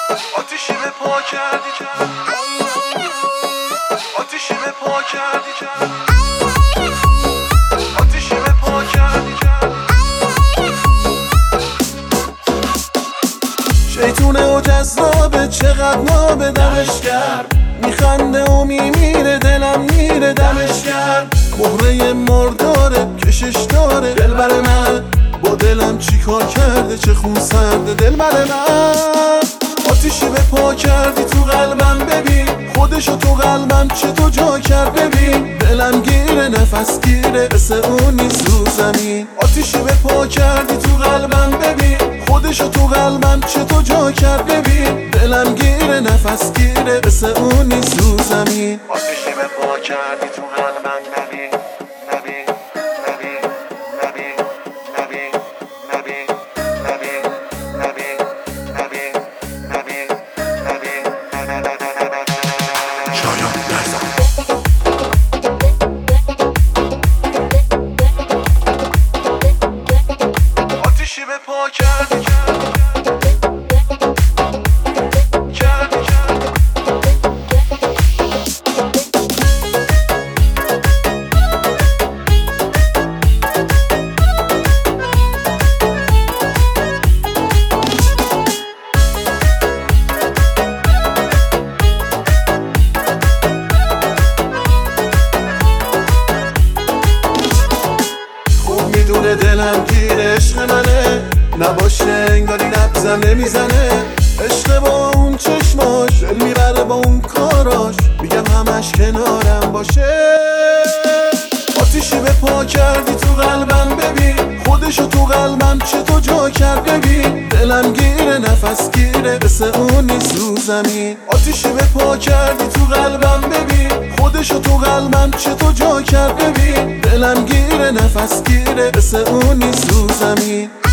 آتیشی به پا کردی آتیشی به پا کردی آتیشی به پا کردی شیطونه و جذابه چقدر نابه دمش کرد میخنده و میمیره دلم میره دمش کرد مهره مرداره کشش داره دلبر من با دلم چی کار کرده چه خون سرده دلبر من آتیشی به پا کردی تو قلبم ببین خودشو تو قلبم چه تو جا کرد ببین دلم گیره نفس گیره مثل اون نیست رو زمین آتیشی به پا کردی تو قلبم ببین خودشو تو قلبم چه تو جا کرد ببین دلم گیره نفس گیره مثل اون نیست رو زمین آتیشی به پا کردی تو قلبم ببین ببین ببین ببین ببین ببین ببین ببین ببین ببین ببین شایان نزن آتیشی به پا کردی میدونه دلم گیر عشق منه نباشه انگاری نبزم نمیزنه عشق با اون چشماش دل میبره با اون کاراش میگم همش کنارم باشه آتیشی به پا کردی تو قلبم ببین خودشو تو قلبم چه تو جا کرد ببین دلم گیره نفس گیره مثل اون نیست رو زمین آتیشی به پا کردی تو قلبم ببین خودشو تو قلبم چه تو جا کرد ببین دلم گیره نفس گیره مثل اون نیست رو زمین